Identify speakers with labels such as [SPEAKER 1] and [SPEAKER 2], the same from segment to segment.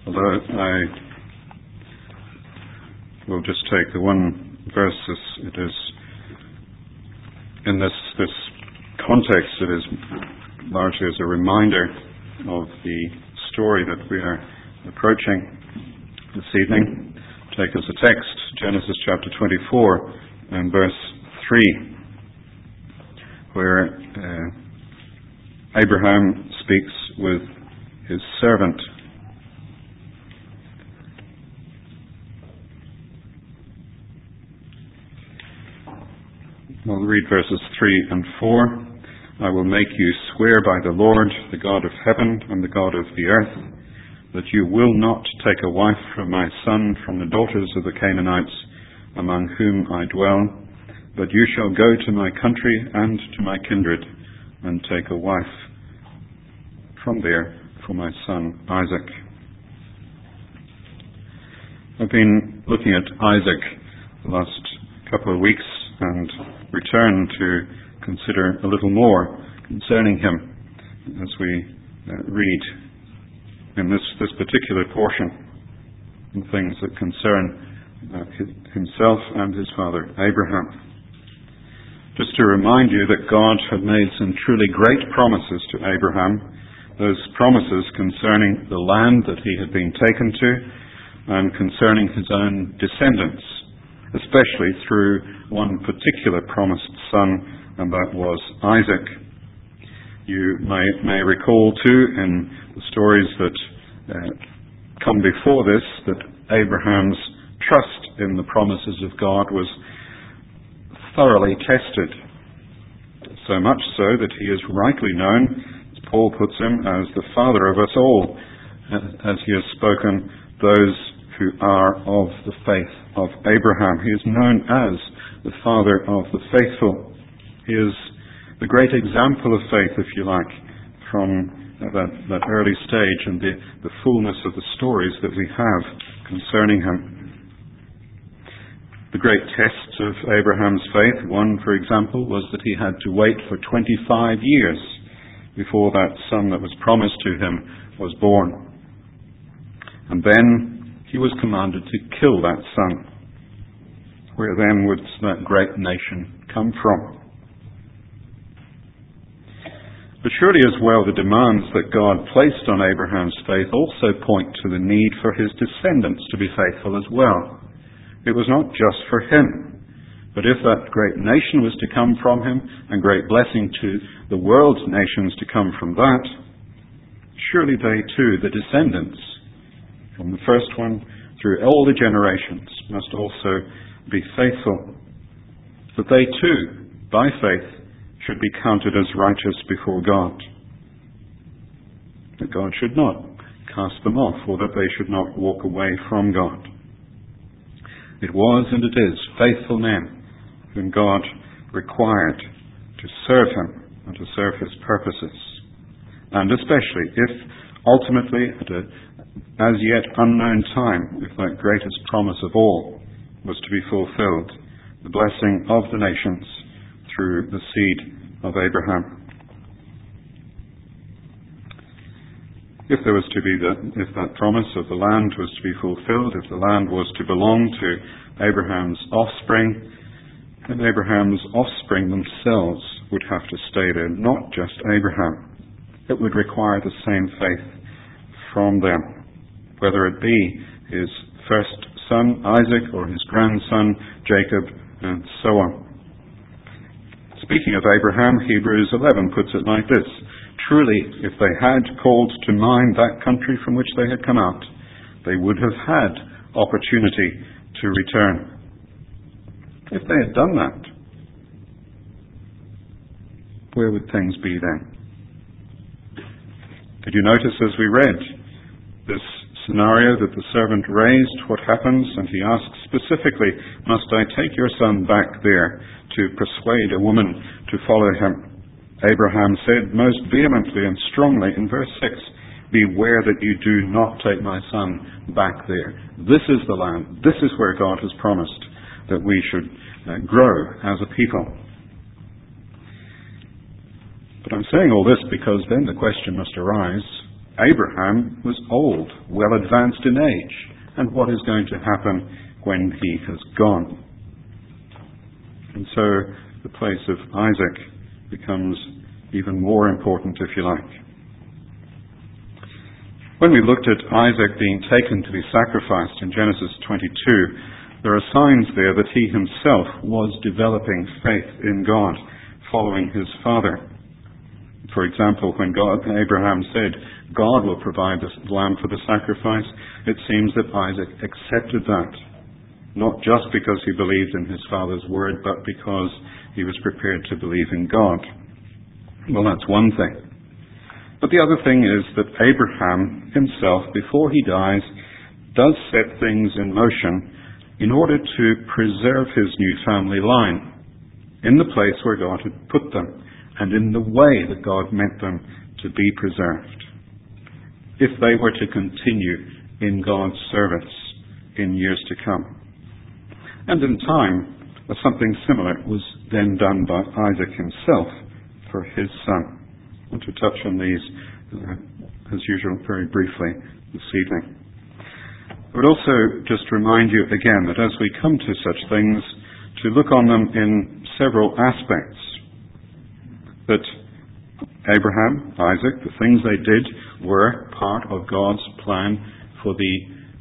[SPEAKER 1] Although I will just take the one verse as it is in this context. It is largely as a reminder of the story that we are approaching this evening. Take as a text Genesis chapter 24 and verse 3, where Abraham speaks with his servant. We'll read verses 3 and 4. I will make you swear by the Lord, the God of heaven and the God of the earth, that you will not take a wife from my son from the daughters of the Canaanites among whom I dwell, but you shall go to my country and to my kindred and take a wife from there for my son Isaac. I've been looking at Isaac the last couple of weeks and return to consider a little more concerning him as we read in this particular portion and things that concern himself and his father Abraham. Just to remind you that God had made some truly great promises to Abraham, those promises concerning the land that he had been taken to and concerning his own descendants, especially through one particular promised son, and that was Isaac. You may recall too in the stories that come before this that Abraham's trust in the promises of God was thoroughly tested, so much so that he is rightly known, as Paul puts him, as the father of us all, as he has spoken, those who are of the faith of Abraham. He is known as the father of the faithful. He is the great example of faith, if you like, from that early stage and the fullness of the stories that we have concerning him. The great tests of Abraham's faith, one, for example, was that he had to wait for 25 years before that son that was promised to him was born. And then he was commanded to kill that son. Where then would that great nation come from? But surely as well the demands that God placed on Abraham's faith also point to the need for his descendants to be faithful as well. It was not just for him, but if that great nation was to come from him, and great blessing to the world's nations to come from that, surely they too, the descendants, from the first one through all the generations, must also be faithful, that they too, by faith, should be counted as righteous before God. That God should not cast them off, or that they should not walk away from God. It was and it is faithful men whom God required to serve him and to serve his purposes. And especially if ultimately at a as yet unknown time, if that greatest promise of all was to be fulfilled, the blessing of the nations through the seed of Abraham. If that promise of the land was to be fulfilled, if the land was to belong to Abraham's offspring, then Abraham's offspring themselves would have to stay there, not just Abraham. It would require the same faith from them, whether it be his first son, Isaac, or his grandson, Jacob, and so on. Speaking of Abraham, Hebrews 11 puts it like this: truly, if they had called to mind that country from which they had come out, they would have had opportunity to return. If they had done that, where would things be then? Did you notice as we read this scenario that the servant raised, what happens? And he asks specifically, must I take your son back there to persuade a woman to follow him? Abraham said most vehemently and strongly in verse 6, beware that you do not take my son back there. This is the land. This is where God has promised that we should grow as a people. But I'm saying all this because then the question must arise, Abraham was old, well advanced in age, and what is going to happen when he has gone. And so the place of Isaac becomes even more important, if you like. When we looked at Isaac being taken to be sacrificed in Genesis 22, there are signs there that he himself was developing faith in God, following his father. For example, when Abraham said, God will provide the lamb for the sacrifice, it seems that Isaac accepted that, not just because he believed in his father's word, but because he was prepared to believe in God. Well, that's one thing. But the other thing is that Abraham himself, before he dies, does set things in motion in order to preserve his new family line in the place where God had put them, and in the way that God meant them to be preserved, if they were to continue in God's service in years to come. And in time, something similar was then done by Isaac himself for his son. I want to touch on these, as usual, very briefly this evening. I would also just remind you again that as we come to such things, to look on them in several aspects. That Abraham, Isaac, the things they did were part of God's plan for the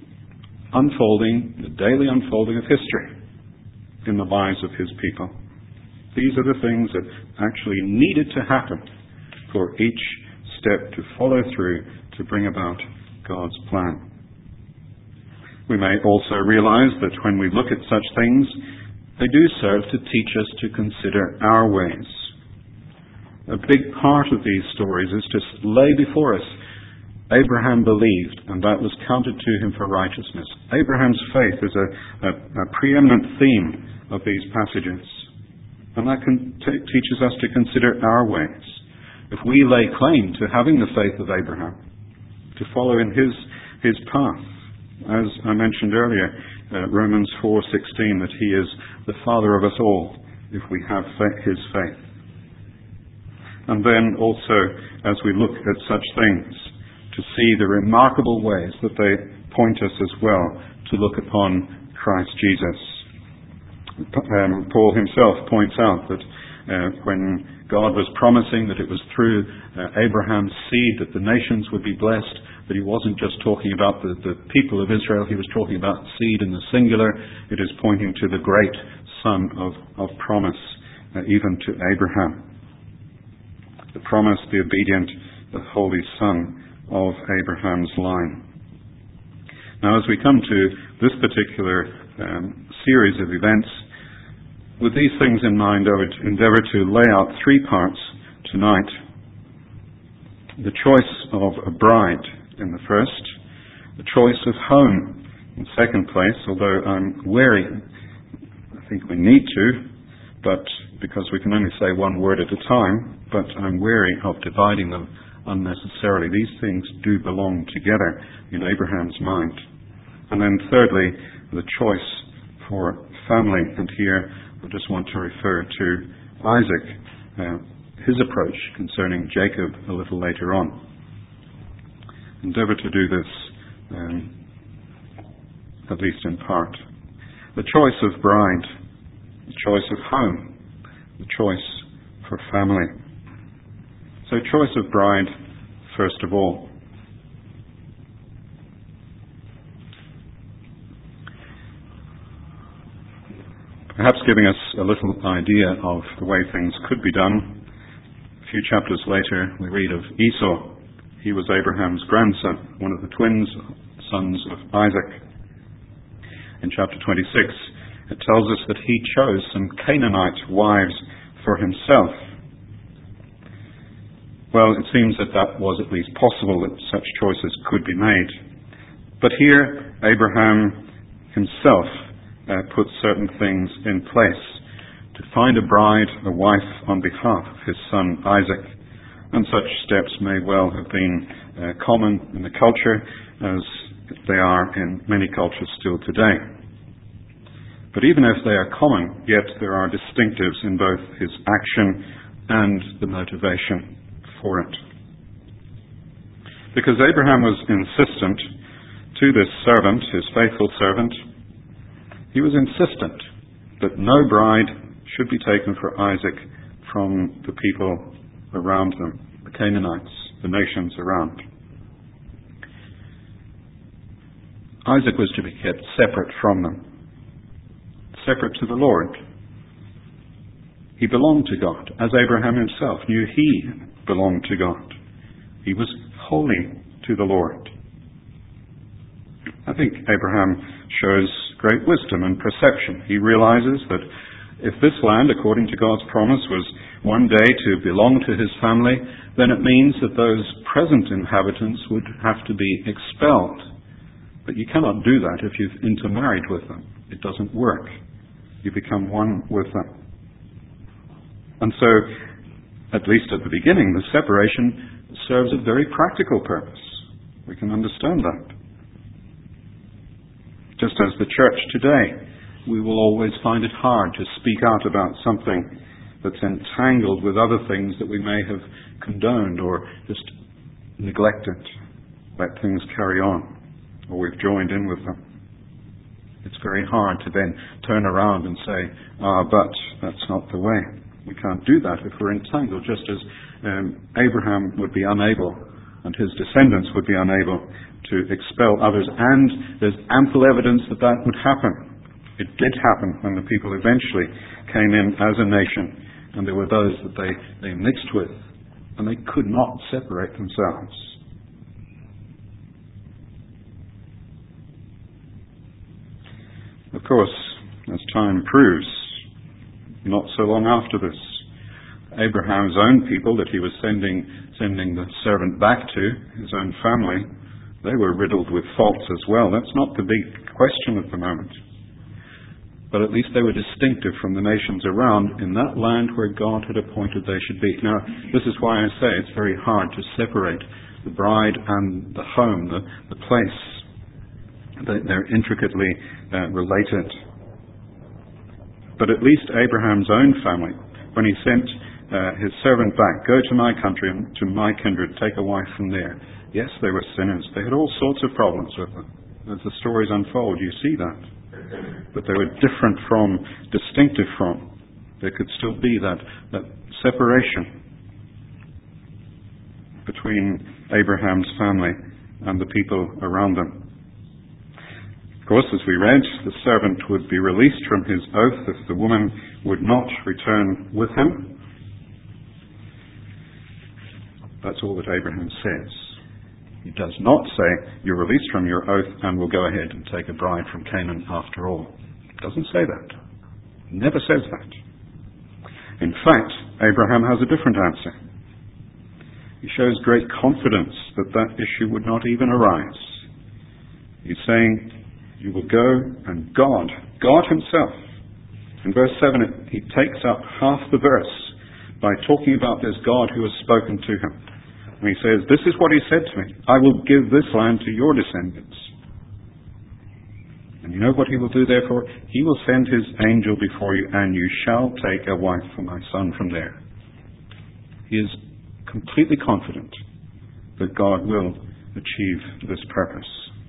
[SPEAKER 1] daily unfolding of history in the lives of his people. These are the things that actually needed to happen for each step to follow through to bring about God's plan. We may also realize that when we look at such things, they do serve to teach us to consider our ways. A big part of these stories is to lay before us, Abraham believed, and that was counted to him for righteousness. Abraham's faith is a preeminent theme of these passages. And that teaches us to consider our ways. If we lay claim to having the faith of Abraham, to follow in his path, as I mentioned earlier, Romans 4:16, that he is the father of us all, if we have his faith. And then also, as we look at such things, to see the remarkable ways that they point us as well to look upon Christ Jesus. Paul himself points out that when God was promising that it was through Abraham's seed that the nations would be blessed, that he wasn't just talking about the people of Israel, he was talking about seed in the singular. It is pointing to the great son of promise, even to Abraham. The promise, the obedient, the holy son of Abraham's line. Now, as we come to this particular series of events, with these things in mind, I would endeavour to lay out 3 parts tonight. The choice of a bride in the first, the choice of home in second place, although I'm wary, I think we need to, but because we can only say one word at a time, but I'm wary of dividing them unnecessarily. These things do belong together in Abraham's mind. And then thirdly, the choice for family. And here I just want to refer to Isaac, his approach concerning Jacob a little later on. Endeavour to do this, at least in part. The choice of bride, the choice of home, the choice for family. So choice of bride, first of all. Perhaps giving us a little idea of the way things could be done. A few chapters later, we read of Esau. He was Abraham's grandson, one of the twin sons of Isaac. In chapter 26, it tells us that he chose some Canaanite wives for himself. Well, it seems that was at least possible, that such choices could be made. But here, Abraham himself put certain things in place to find a bride, a wife, on behalf of his son Isaac. And such steps may well have been common in the culture, as they are in many cultures still today. But even if they are common, yet there are distinctives in both his action and the motivation for it. Because Abraham was insistent to this servant, his faithful servant, he was insistent that no bride should be taken for Isaac from the people around them, the Canaanites, the nations around. Isaac was to be kept separate from them, separate to the Lord. He belonged to God, as Abraham himself knew he belonged to God. He was holy to the Lord. I think Abraham shows great wisdom and perception. He realizes that if this land, according to God's promise, was one day to belong to his family, then it means that those present inhabitants would have to be expelled. But you cannot do that if you've intermarried with them. It doesn't work. You become one with them. And so, at least at the beginning, the separation serves a very practical purpose. We can understand that. Just as the church today, we will always find it hard to speak out about something that's entangled with other things that we may have condoned or just neglected, let things carry on, or we've joined in with them. It's very hard to then turn around and say, but that's not the way. We can't do that if we're entangled, just as Abraham would be unable and his descendants would be unable to expel others. And there's ample evidence that that would happen. It did happen when the people eventually came in as a nation, and there were those that they mixed with, and they could not separate themselves. Of course, as time proves, not so long after this, Abraham's own people that he was sending the servant back to, his own family, they were riddled with faults as well. That's not the big question at the moment. But at least they were distinctive from the nations around in that land where God had appointed they should be. Now, this is why I say it's very hard to separate the bride and the home, the place. They're intricately related. But at least Abraham's own family, when he sent his servant back, go to my country and to my kindred, take a wife from there. Yes, they were sinners. They had all sorts of problems with them. As the stories unfold, you see that. But they were different from, distinctive from. There could still be that separation between Abraham's family and the people around them. Of course, as we read, the servant would be released from his oath if the woman would not return with him. That's all that Abraham says. He does not say, you're released from your oath and will go ahead and take a bride from Canaan after all. He doesn't say that. He never says that. In fact, Abraham has a different answer. He shows great confidence that that issue would not even arise. He's saying, you will go, and God himself, in verse 7, he takes up half the verse by talking about this God who has spoken to him. And he says, this is what he said to me, I will give this land to your descendants. And you know what he will do therefore? He will send his angel before you, and you shall take a wife for my son from there. He is completely confident that God will achieve this purpose.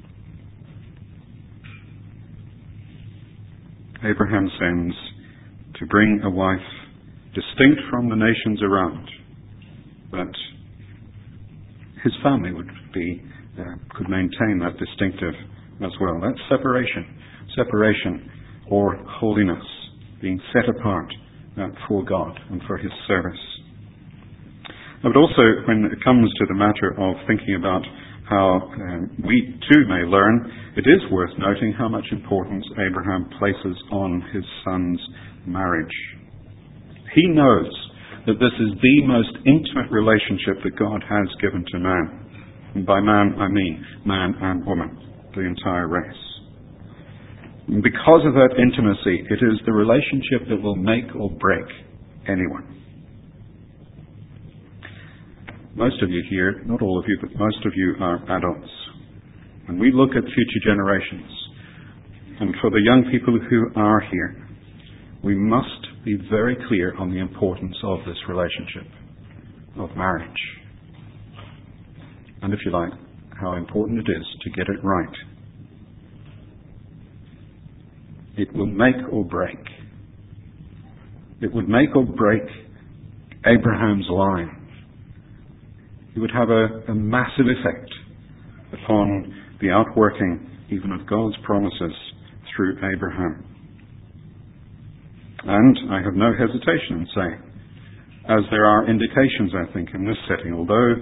[SPEAKER 1] Abraham sends to bring a wife distinct from the nations around, but his family could maintain that distinctive as well. That's separation or holiness, being set apart for God and for his service. But also, when it comes to the matter of thinking about how we too may learn, it is worth noting how much importance Abraham places on his son's marriage. He knows that this is the most intimate relationship that God has given to man. And by man, I mean man and woman, the entire race. And because of that intimacy, it is the relationship that will make or break anyone. Most of you here, not all of you, but most of you are adults. And we look at future generations. And for the young people who are here, we must be very clear on the importance of this relationship, of marriage. and if you like, how important it is to get it right. It will make or break. It would make or break Abraham's line. It would have a massive effect upon the outworking even of God's promises through Abraham. And I have no hesitation in saying, as there are indications, I think, in this setting, although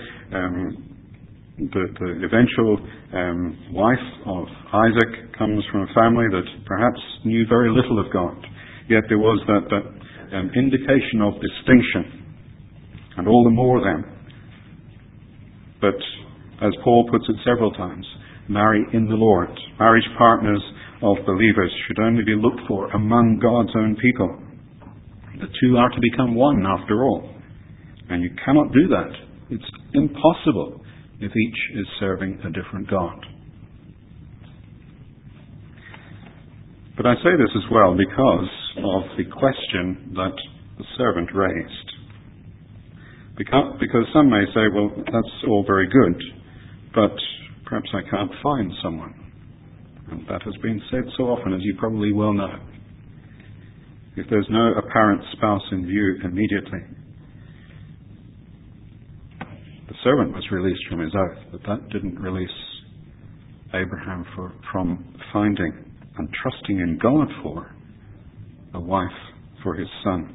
[SPEAKER 1] the eventual wife of Isaac comes from a family that perhaps knew very little of God, yet there was that indication of distinction, and all the more then. But as Paul puts it several times, marry in the Lord. Marriage partners of believers should only be looked for among God's own people. The two are to become one after all. And you cannot do that. It's impossible if each is serving a different God. But I say this as well because of the question that the servant raised. Because some may say, well, that's all very good, but perhaps I can't find someone. And that has been said so often, as you probably well know. If there's no apparent spouse in view immediately, the servant was released from his oath, but that didn't release Abraham from finding and trusting in God for a wife for his son.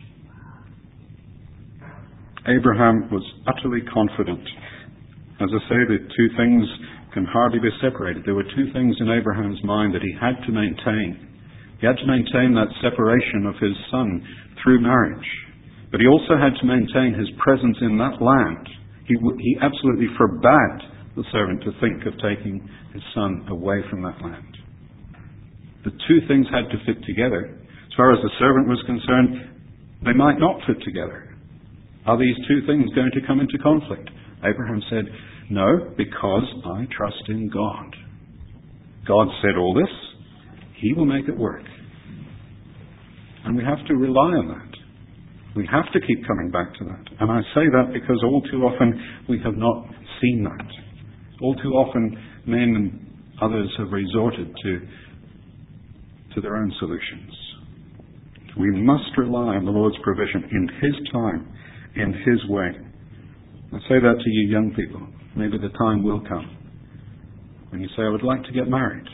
[SPEAKER 1] Abraham was utterly confident. As I say, the two things can hardly be separated. There were two things in Abraham's mind that he had to maintain. He had to maintain that separation of his son through marriage. But he also had to maintain his presence in that land. He absolutely forbade the servant to think of taking his son away from that land. The two things had to fit together. As far as the servant was concerned, they might not fit together. Are these two things going to come into conflict? Abraham said, no, because I trust in God. God said all this. He will make it work. And we have to rely on that. We have to keep coming back to that. And I say that because all too often we have not seen that. All too often men and others have resorted to their own solutions. We must rely on the Lord's provision in His time, in His way. I say that to you young people. Maybe the time will come when you say, I would like to get married.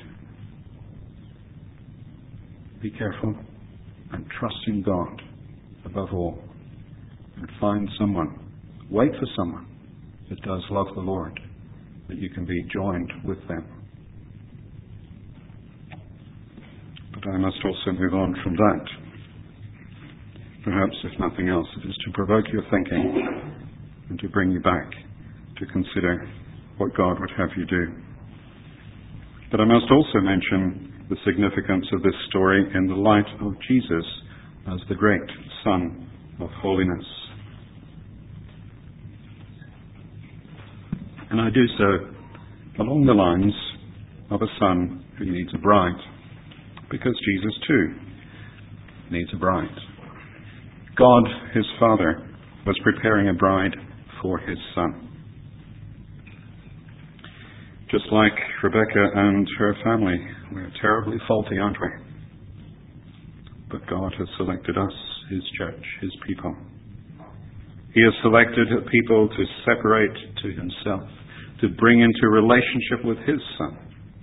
[SPEAKER 1] Be careful and trust in God above all. And find someone. Wait for someone that does love the Lord, that you can be joined with them. But I must also move on from that. Perhaps, if nothing else, it is to provoke your thinking and to bring you back to consider what God would have you do. But I must also mention the significance of this story in the light of Jesus as the great Son of holiness. And I do so along the lines of a son who needs a bride, because Jesus too needs a bride. God, his Father, was preparing a bride for his Son. Just like Rebecca and her family, we're terribly faulty, aren't we? But God has selected us, his church, his people. He has selected a people to separate to himself, to bring into relationship with his Son.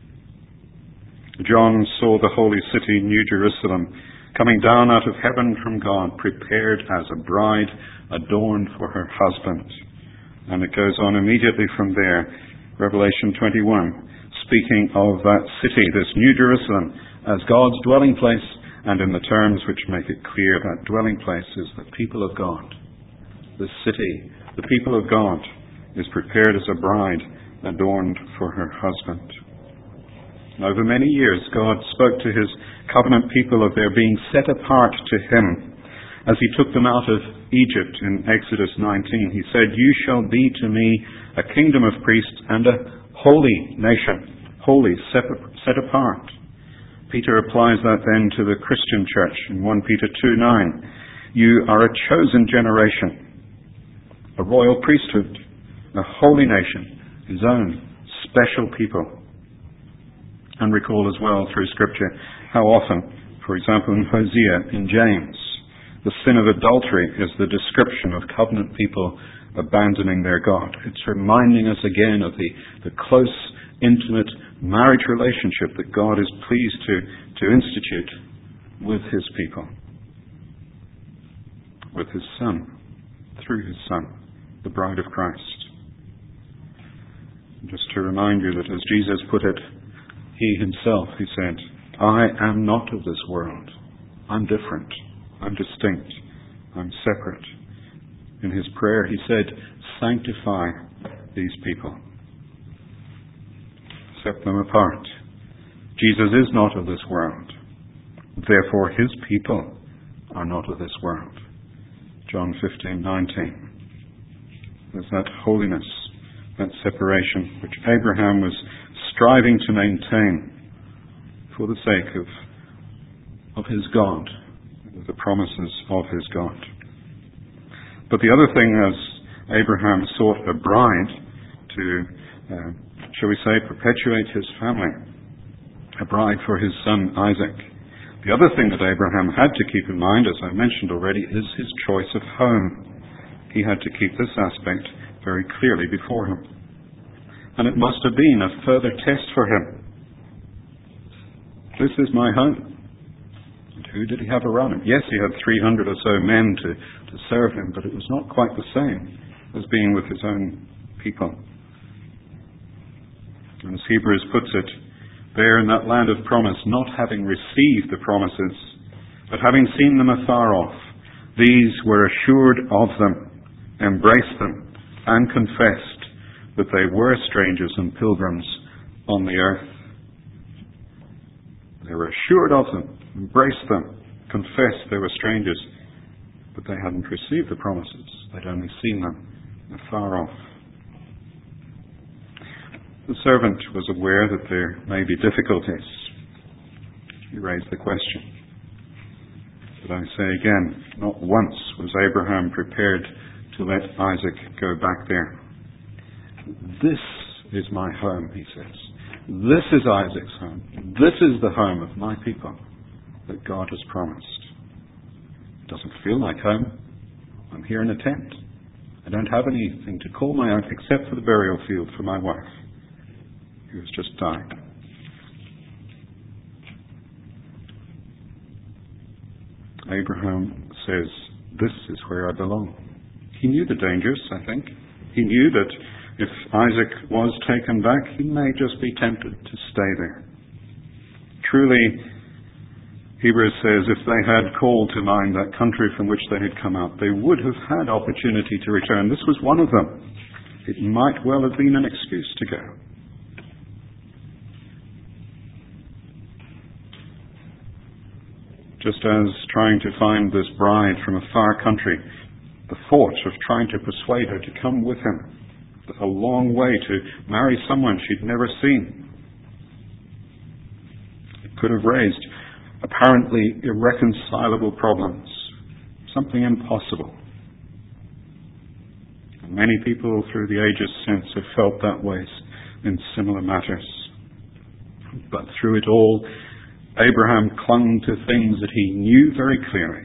[SPEAKER 1] John saw the holy city, New Jerusalem, coming down out of heaven from God, prepared as a bride, adorned for her husband. And it goes on immediately from there, Revelation 21, speaking of that city, this New Jerusalem, as God's dwelling place, and in the terms which make it clear that dwelling place is the people of God. This city, the people of God, is prepared as a bride, adorned for her husband. Over many years, God spoke to his covenant people of their being set apart to him. As he took them out of Egypt in Exodus 19, he said, "You shall be to me a kingdom of priests and a holy nation," holy, set apart. Peter applies that then to the Christian church in 1 Peter 2:9. "You are a chosen generation, a royal priesthood, a holy nation, his own special people. And recall as well through Scripture how often, for example in Hosea, in James, the sin of adultery is the description of covenant people abandoning their God. It's reminding us again of the close, intimate marriage relationship that God is pleased to institute with his people, with his Son, through his Son, the bride of Christ. Just to remind you that as Jesus put it, he himself, he said, I am not of this world. I'm different. I'm distinct. I'm separate. In his prayer, he said, sanctify these people. Set them apart. Jesus is not of this world. Therefore, his people are not of this world. John 15:19. There's that holiness, that separation, which Abraham was striving to maintain for the sake of his God, the promises of his God. But the other thing, as Abraham sought a bride to, shall we say, perpetuate his family, a bride for his son Isaac, the other thing that Abraham had to keep in mind, as I mentioned already, is his choice of home. He had to keep this aspect very clearly before him. And it must have been a further test for him. This is my home. And who did he have around him? Yes, he had 300 or so men to serve him, but it was not quite the same as being with his own people. And as Hebrews puts it, there in that land of promise, not having received the promises, but having seen them afar off, these were assured of them, embraced them, and confessed that they were strangers and pilgrims on the earth. They were assured of them, embraced them, confessed they were strangers, but they hadn't received the promises. They'd only seen them afar off. The servant was aware that there may be difficulties. He raised the question. But I say again, not once was Abraham prepared to let Isaac go back there. This is my home, he says. This is Isaac's home. This is the home of my people that God has promised. It doesn't feel like home. I'm here in a tent. I don't have anything to call my own except for the burial field for my wife, who has just died. Abraham says, this is where I belong. He knew the dangers, I think. He knew that if Isaac was taken back, he may just be tempted to stay there. Truly, Hebrews says, if they had called to mind that country from which they had come out, they would have had opportunity to return. This was one of them. It might well have been an excuse to go. Just as trying to find this bride from a far country, the thought of trying to persuade her to come with him, a long way to marry someone she'd never seen. It could have raised apparently irreconcilable problems, something impossible. And many people through the ages since have felt that way in similar matters. But through it all, Abraham clung to things that he knew very clearly.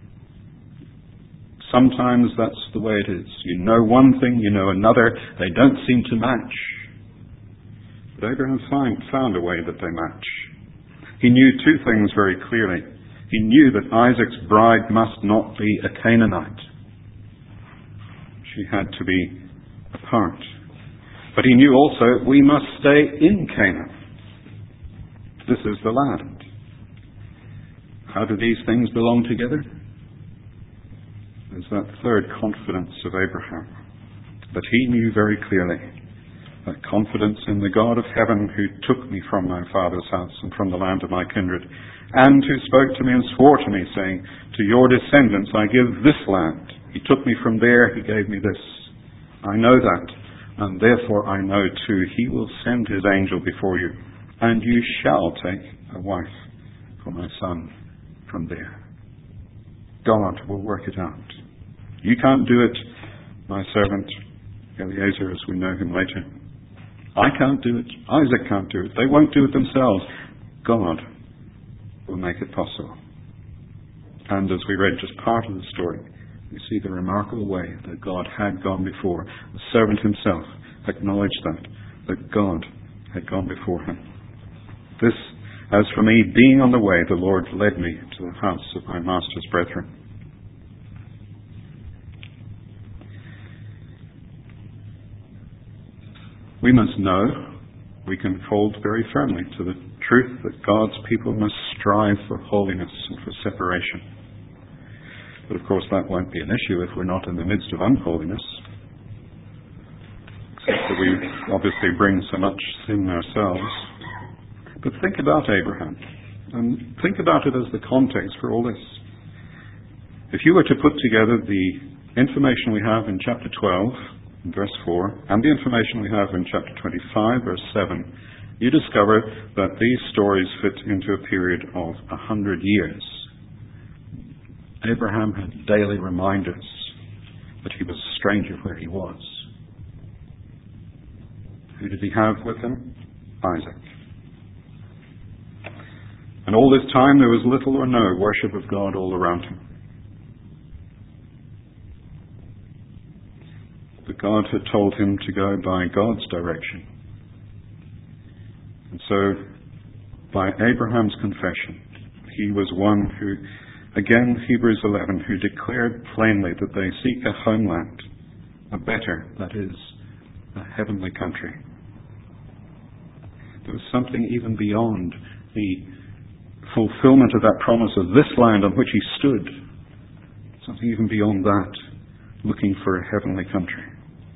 [SPEAKER 1] Sometimes that's the way it is. You know one thing, you know another. They don't seem to match. But Abraham found a way that they match. He knew two things very clearly. He knew that Isaac's bride must not be a Canaanite. She had to be apart. But he knew also we must stay in Canaan. This is the land. How do these things belong together? There's that third confidence of Abraham, that he knew very clearly, that confidence in the God of heaven who took me from my father's house and from the land of my kindred, and who spoke to me and swore to me, saying, to your descendants I give this land. He took me from there, he gave me this. I know that, and therefore I know too, he will send his angel before you, and you shall take a wife for my son from there. God will work it out. You can't do it, my servant Eliezer, as we know him later. I can't do it. Isaac can't do it. They won't do it themselves. God will make it possible. And as we read just part of the story, we see the remarkable way that God had gone before. The servant himself acknowledged that God had gone before him. This, as for me, being on the way, the Lord led me to the house of my master's brethren. We must know, we can hold very firmly to the truth that God's people must strive for holiness and for separation. But of course that won't be an issue if we're not in the midst of unholiness. Except that we obviously bring so much sin ourselves. But think about Abraham. And think about it as the context for all this. If you were to put together the information we have in chapter 12, verse 4, and the information we have in chapter 25, verse 7, you discover that these stories fit into a period of 100 years. Abraham had daily reminders that he was a stranger where he was. Who did he have with him? Isaac. And all this time there was little or no worship of God all around him. But God had told him to go by God's direction. And so, by Abraham's confession, he was one who, again, Hebrews 11, who declared plainly that they seek a homeland, a better, that is, a heavenly country. There was something even beyond the fulfillment of that promise of this land on which he stood. Something even beyond that, looking for a heavenly country.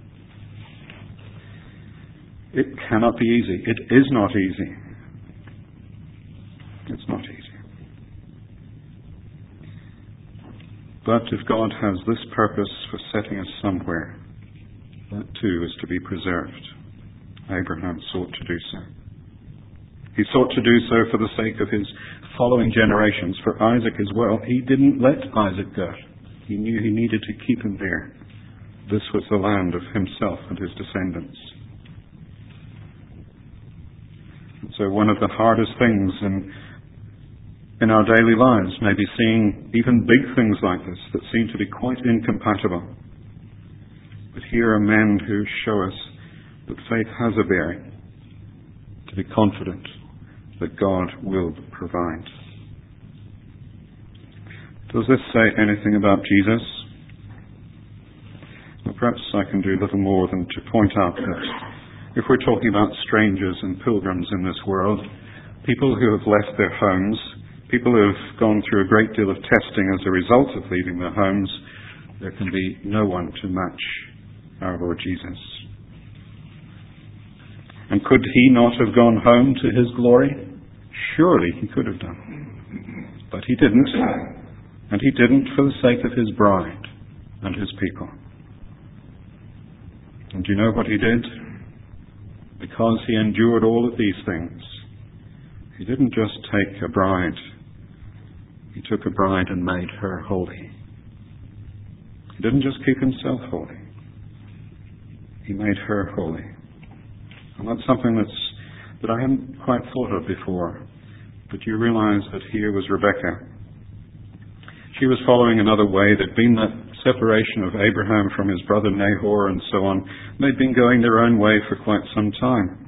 [SPEAKER 1] It cannot be easy. It is not easy. It's not easy. But if God has this purpose for setting us somewhere, that too is to be preserved. Abraham sought to do so. He sought to do so for the sake of his following generations, for Isaac as well. He didn't let Isaac go. He knew he needed to keep him there. This was the land of himself and his descendants. And so one of the hardest things in our daily lives may be seeing even big things like this that seem to be quite incompatible. But here are men who show us that faith has a bearing, to be confident that God will provide. Does this say anything about Jesus? Well, perhaps I can do little more than to point out that if we're talking about strangers and pilgrims in this world, people who have left their homes, people who have gone through a great deal of testing as a result of leaving their homes, there can be no one to match our Lord Jesus. And could he not have gone home to his glory? Surely he could have done. But he didn't. And he didn't for the sake of his bride and his people. And do you know what he did? Because he endured all of these things, he didn't just take a bride. He took a bride and made her holy. He didn't just keep himself holy. He made her holy. And that's something that I hadn't quite thought of before. But you realize that here was Rebecca. She was following another way. There'd been that separation of Abraham from his brother Nahor and so on. They'd been going their own way for quite some time.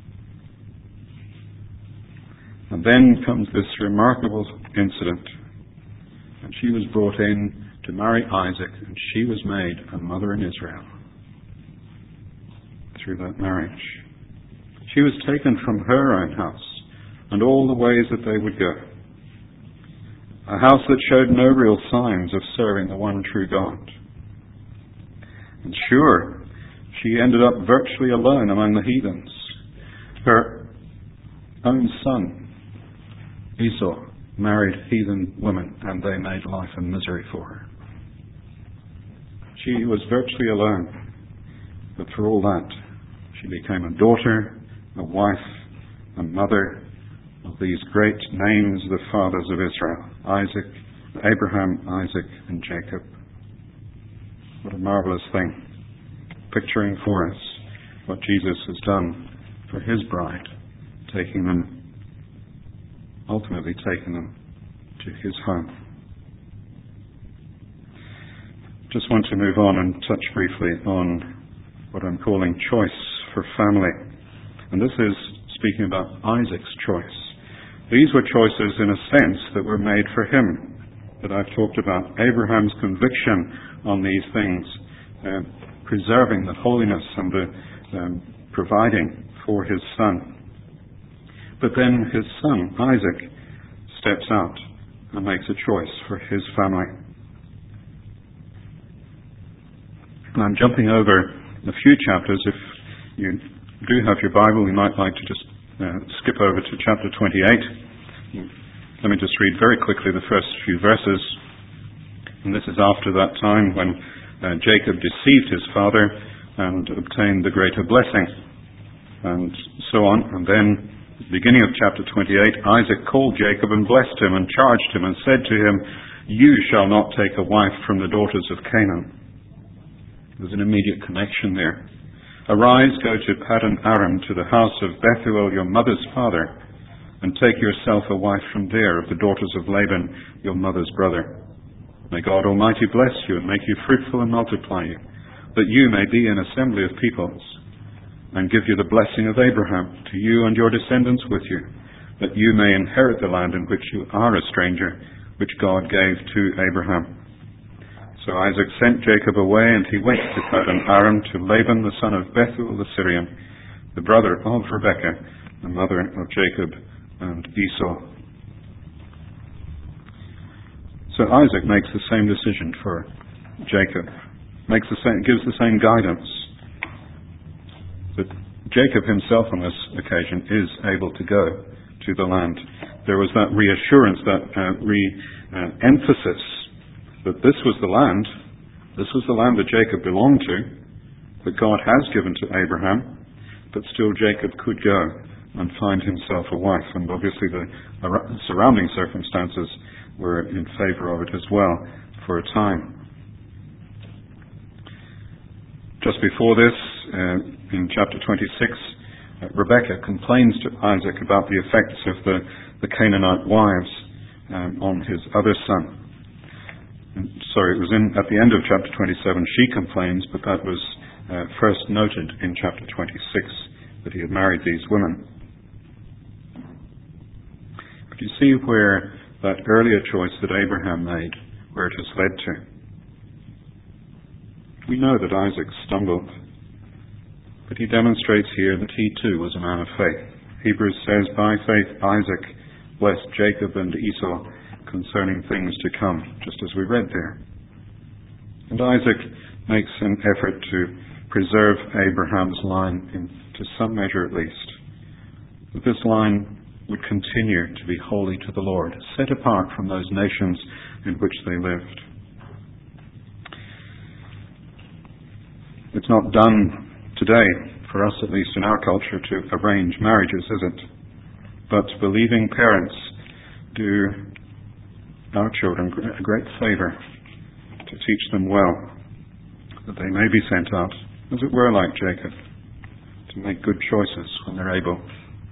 [SPEAKER 1] And then comes this remarkable incident. And she was brought in to marry Isaac, and she was made a mother in Israel through that marriage. She was taken from her own house and all the ways that they would go. A house that showed no real signs of serving the one true God. And sure, she ended up virtually alone among the heathens. Her own son, Esau, married heathen women, and they made life a misery for her. She was virtually alone. But for all that, she became a daughter, a wife, a mother of these great names of the fathers of Israel, Abraham, Isaac, and Jacob. What a marvelous thing, picturing for us what Jesus has done for his bride, ultimately taking them to his home. Just want to move on and touch briefly on what I'm calling choice for family. And this is speaking about Isaac's choice. These were choices, in a sense, that were made for him, that I've talked about. Abraham's conviction on these things, preserving the holiness and the providing for his son. But then his son, Isaac, steps out and makes a choice for his family. And I'm jumping over a few chapters. If you do have your Bible, you might like to just skip over to chapter 28. Let me just read very quickly the first few verses. And this is after that time when Jacob deceived his father and obtained the greater blessing, and so on. And then, beginning of chapter 28, Isaac called Jacob and blessed him and charged him and said to him, "You shall not take a wife from the daughters of Canaan." There's an immediate connection there. "Arise, go to Paddan Aram, to the house of Bethuel, your mother's father, and take yourself a wife from there of the daughters of Laban, your mother's brother. May God Almighty bless you and make you fruitful and multiply you, that you may be an assembly of peoples, and give you the blessing of Abraham to you and your descendants with you, that you may inherit the land in which you are a stranger, which God gave to Abraham." So Isaac sent Jacob away, and he went to Paddan Aram to Laban, the son of Bethuel the Syrian, the brother of Rebekah, the mother of Jacob and Esau. So Isaac makes the same decision for Jacob, gives the same guidance. But Jacob himself on this occasion is able to go to the land. There was that reassurance, that emphasis that this was the land that Jacob belonged to, that God has given to Abraham, but still Jacob could go and find himself a wife. And obviously the surrounding circumstances were in favor of it as well for a time. Just before this, in chapter 26, Rebekah complains to Isaac about the effects of the Canaanite wives on his other son. It was at the end of chapter 27 she complains, but that was first noted in chapter 26, that he had married these women. But you see where that earlier choice that Abraham made, where it has led to. We know that Isaac stumbled, but he demonstrates here that he too was a man of faith. Hebrews says, "By faith Isaac blessed Jacob and Esau concerning things to come," just as we read there. And Isaac makes an effort to preserve Abraham's line, to some measure at least, that this line would continue to be holy to the Lord, set apart from those nations in which they lived. It's not done today, for us at least in our culture, to arrange marriages, is it? But believing parents do our children a great favour to teach them well, that they may be sent out, as it were like Jacob, to make good choices when they're able.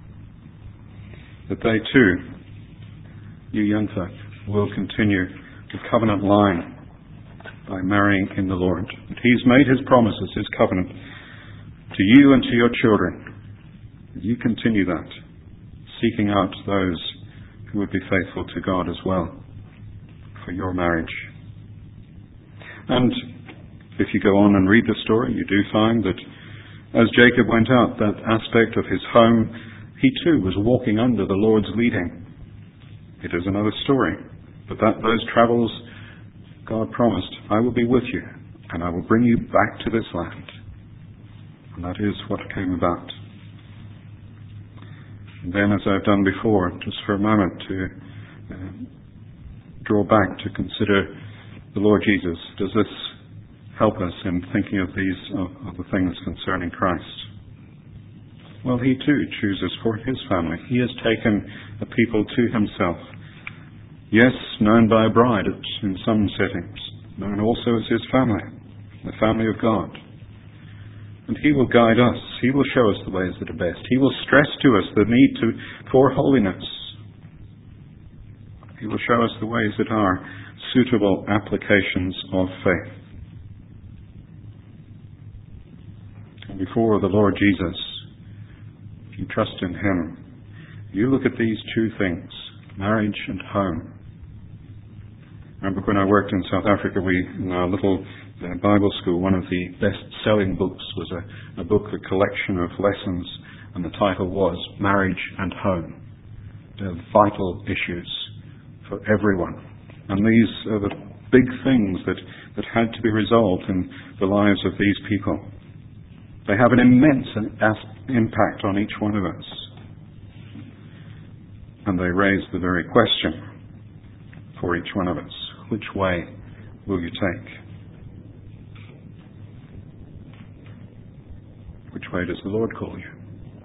[SPEAKER 1] That they too, you young folk, will continue the covenant line by marrying in the Lord. That He's made His promises, His covenant, to you and to your children. You continue that, seeking out those who would be faithful to God as well for your marriage. And if you go on and read the story, you do find that as Jacob went out, that aspect of his home, he too was walking under the Lord's leading. It is another story, but those travels, God promised, I will be with you, and I will bring you back to this land. And that is what came about. And then, as I've done before, just for a moment to draw back to consider the Lord Jesus. Does this help us in thinking of the things concerning Christ? Well, He too chooses for His family. He has taken a people to Himself. Yes, known by a bride in some settings, known also as His family, the family of God. And He will guide us. He will show us the ways that are best. He will stress to us the need for holiness. He will show us the ways that are suitable applications of faith. And before the Lord Jesus, if you trust in Him, you look at these two things, marriage and home. I remember when I worked in South Africa, in our little Bible school, one of the best-selling books was a book, a collection of lessons, and the title was Marriage and Home. They're vital issues for everyone. And these are the big things that had to be resolved in the lives of these people. They have an immense impact on each one of us. And they raise the very question for each one of us. Which way will you take? Which way does the Lord call you?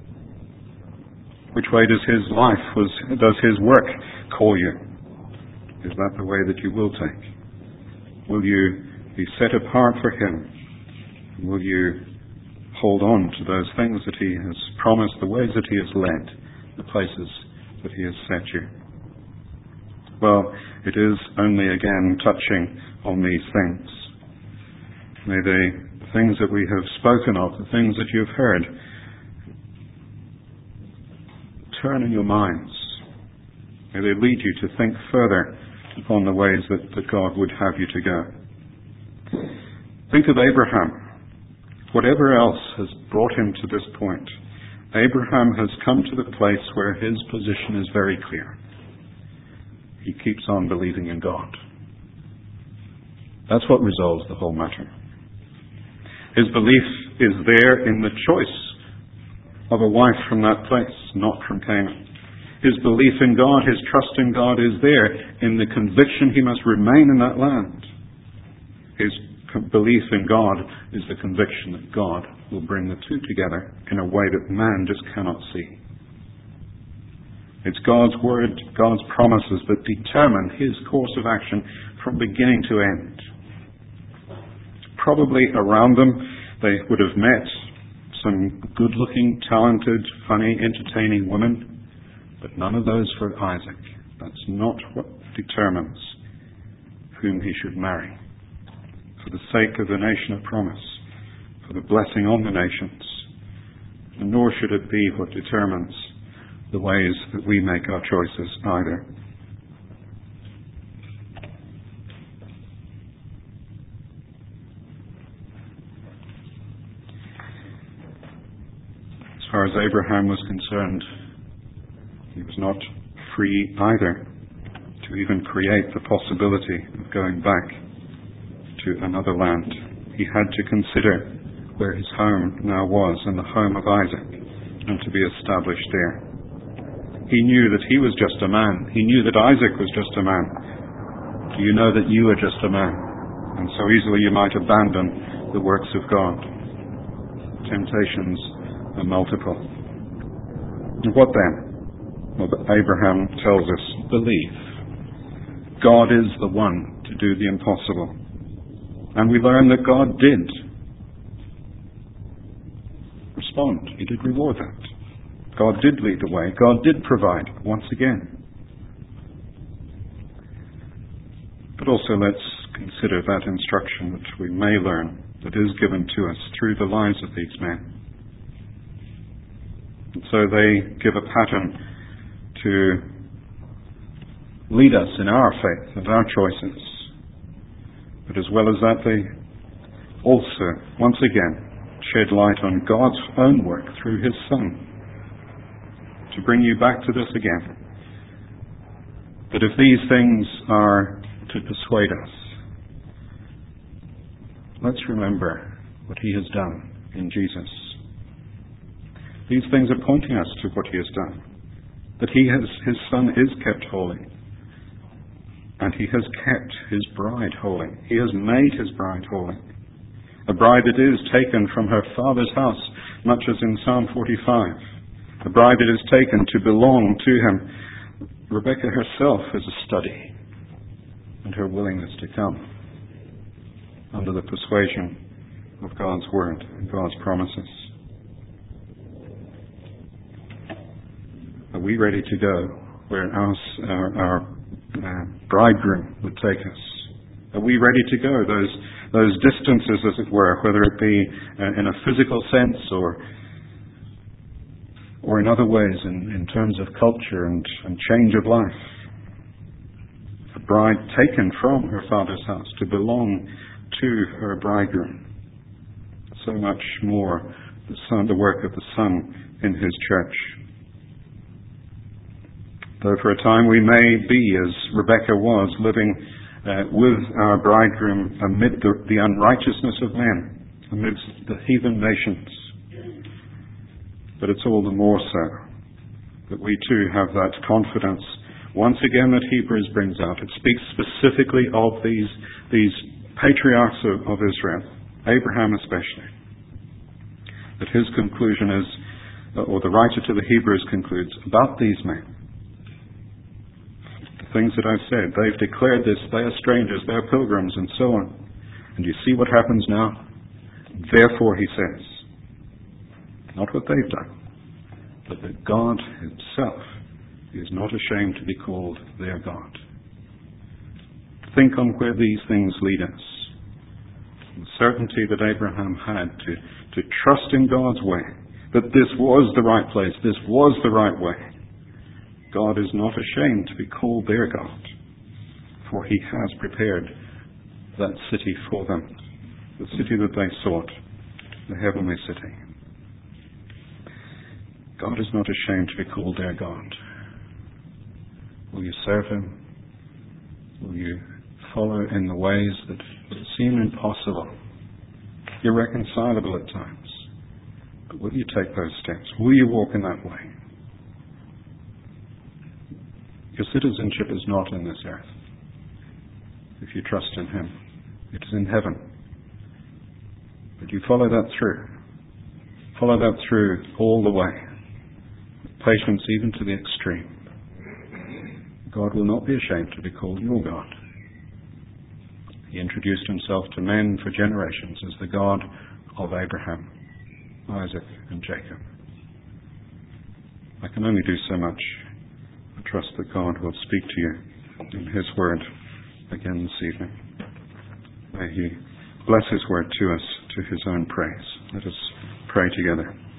[SPEAKER 1] Which way does His life, does His work call you? Is that the way that you will take? Will you be set apart for Him? Will you hold on to those things that He has promised, the ways that He has led, the places that He has set you? Well, it is only again touching on these things. May the things that we have spoken of, the things that you've heard, turn in your minds. May they lead you to think further upon the ways that God would have you to go. Think of Abraham. Whatever else has brought him to this point, Abraham has come to the place where his position is very clear. He keeps on believing in God. That's what resolves the whole matter. His belief is there in the choice of a wife from that place, not from Canaan. His belief in God, his trust in God is there in the conviction he must remain in that land. His belief in God is the conviction that God will bring the two together in a way that man just cannot see. It's God's word, God's promises that determine his course of action from beginning to end. Probably around them they would have met some good-looking, talented, funny, entertaining women, but none of those for Isaac. That's not what determines whom he should marry. For the sake of the nation of promise, for the blessing on the nations, and nor should it be what determines the ways that we make our choices either. As far as Abraham was concerned, he was not free either to even create the possibility of going back to another land. He had to consider where his home now was and the home of Isaac, and to be established there. He knew that he was just a man. He knew that Isaac was just a man. Do you know that you are just a man? And so easily you might abandon the works of God. Temptations are multiple. And what then? Well, Abraham tells us, believe. God is the one to do the impossible. And we learn that God did respond. He did reward that. God did lead the way. God did provide once again. But also let's consider that instruction that we may learn that is given to us through the lives of these men. And so they give a pattern to lead us in our faith and our choices. But as well as that, they also, once again, shed light on God's own work through His Son, to bring you back to this again. That if these things are to persuade us, let's remember what He has done in Jesus. These things are pointing us to what He has done. That His Son is kept holy. And He has kept His bride holy. He has made His bride holy. A bride that is taken from her Father's house, much as in Psalm 45. A bride that is taken to belong to Him. Rebecca herself is a study, and her willingness to come under the persuasion of God's Word and God's promises? Are we ready to go where our bridegroom would take us? Are we ready to go those distances, as it were, whether it be in a physical sense or in other ways in terms of culture and change of life? A bride taken from her father's house to belong to her bridegroom. So much more the work of the Son in His church. Though for a time we may be, as Rebekah was, living with our bridegroom amid the unrighteousness of men, amidst the heathen nations. But it's all the more so that we too have that confidence, once again, that Hebrews brings out. It speaks specifically of these patriarchs of Israel, Abraham especially, that his conclusion is, or the writer to the Hebrews concludes, about these men. Things that I've said. They've declared this. They are strangers. They are pilgrims, and so on. And you see what happens now? Therefore, he says, not what they've done, but that God Himself is not ashamed to be called their God. Think on where these things lead us. The certainty that Abraham had to trust in God's way, that this was the right place, this was the right way. God is not ashamed to be called their God, for He has prepared that city for them, the city that they sought, the heavenly city. God is not ashamed to be called their God. Will you serve Him? Will you follow in the ways that seem impossible, irreconcilable at times? But will you take those steps? Will you walk in that way? Your citizenship is not in this earth. If you trust in Him, it is in heaven. But you follow that through. Follow that through all the way, with patience even to the extreme. God will not be ashamed to be called your God. He introduced Himself to men for generations as the God of Abraham, Isaac, and Jacob. I can only do so much. Trust that God will speak to you in His Word again this evening. May He bless His Word to us to His own praise. Let us pray together.